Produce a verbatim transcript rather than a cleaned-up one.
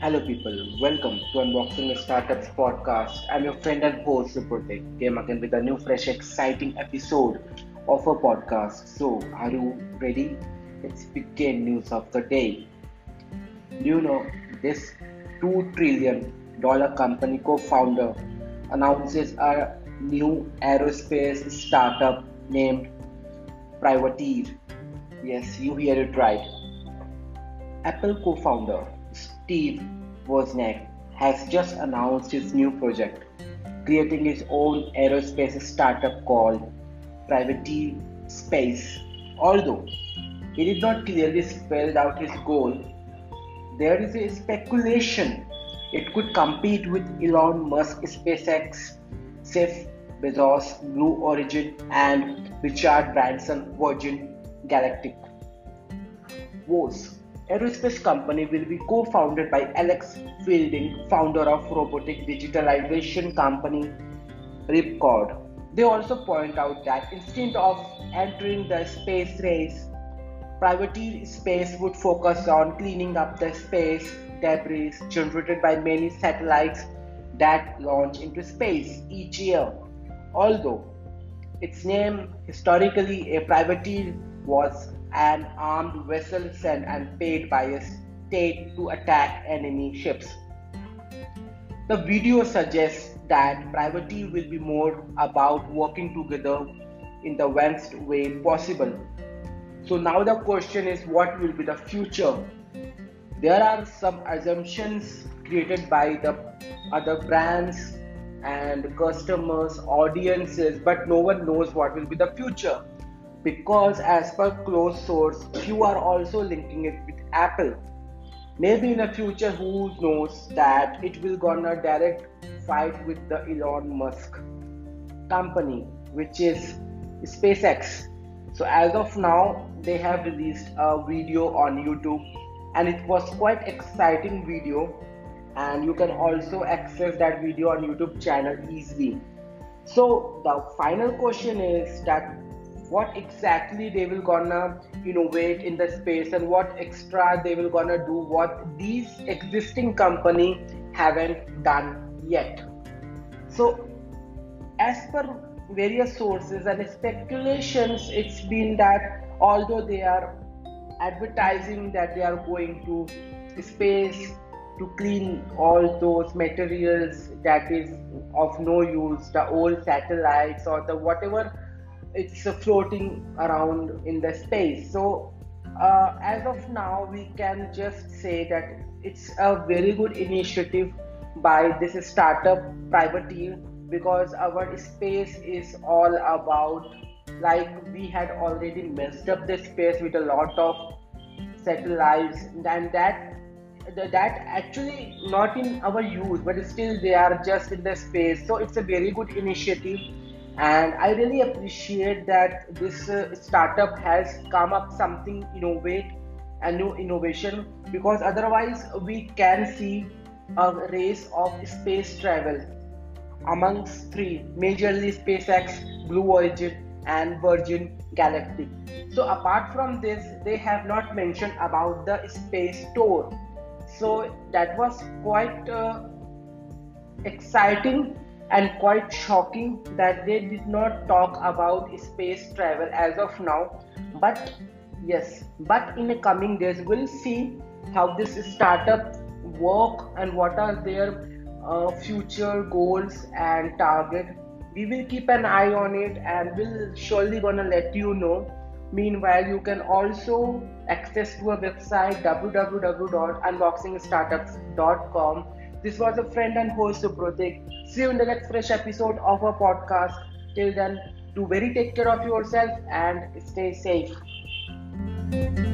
Hello, people. Welcome to Unboxing Startups podcast. I'm your friend and host, Supratik. Came again with a new, fresh, exciting episode of a podcast. So, are you ready? Let's begin news of the day. Do you know this two trillion dollar company co-founder announces a new aerospace startup named Privateer? Yes, you hear it right. Apple co-founder Steve Wozniak has just announced his new project, creating his own aerospace startup called Privateer Space. Although he did not clearly spell out his goal, there is a speculation it could compete with Elon Musk SpaceX, Jeff Bezos Blue Origin, and Richard Branson Virgin Galactic. Woz Aerospace company will be co-founded by Alex Fielding, founder of robotic digitalization company Ripcord. They also point out that instead of entering the space race, Privateer Space would focus on cleaning up the space debris generated by many satellites that launch into space each year. Although its name historically a privateer was an armed vessel sent and paid by a state to attack enemy ships. The video suggests that privateer will be more about working together in the best way possible. So now the question is, what will be the future? There are some assumptions created by the other brands and customers, audiences, but no one knows what will be the future because, as per close source, few are also linking it with Apple. Maybe in the future, who knows that it will gonna direct fight with the Elon Musk company, which is SpaceX. So as of now, they have released a video on YouTube, and it was quite exciting video, and you can also access that video on YouTube channel easily. So the final question is that what exactly they will gonna innovate in the space and what extra they will gonna do what these existing company haven't done yet. So as per various sources and speculations, it's been that although they are advertising that they are going to space to clean all those materials that is of no use, the old satellites or the whatever it's uh, floating around in the space. So uh, as of now, we can just say that it's a very good initiative by this startup Privateer, because our space is all about, like, we had already messed up the space with a lot of satellites, and that that actually not in our use, but still they are just in the space. So it's a very good initiative, and I really appreciate that this uh, startup has come up something innovate and new innovation, because otherwise we can see a race of space travel amongst three, majorly SpaceX, Blue Origin, and Virgin Galactic. So apart from this, they have not mentioned about the space tour. So that was quite uh, exciting and quite shocking that they did not talk about space travel as of now. But yes, but in the coming days, we'll see how this startup work and what are their uh, future goals and target. We will keep an eye on it and we'll surely gonna let you know. Meanwhile, you can also access to our website w w w dot unboxing startups dot com. This was a friend and host Supratik. See you in the next fresh episode of our podcast. Till then, do very take care of yourself and stay safe.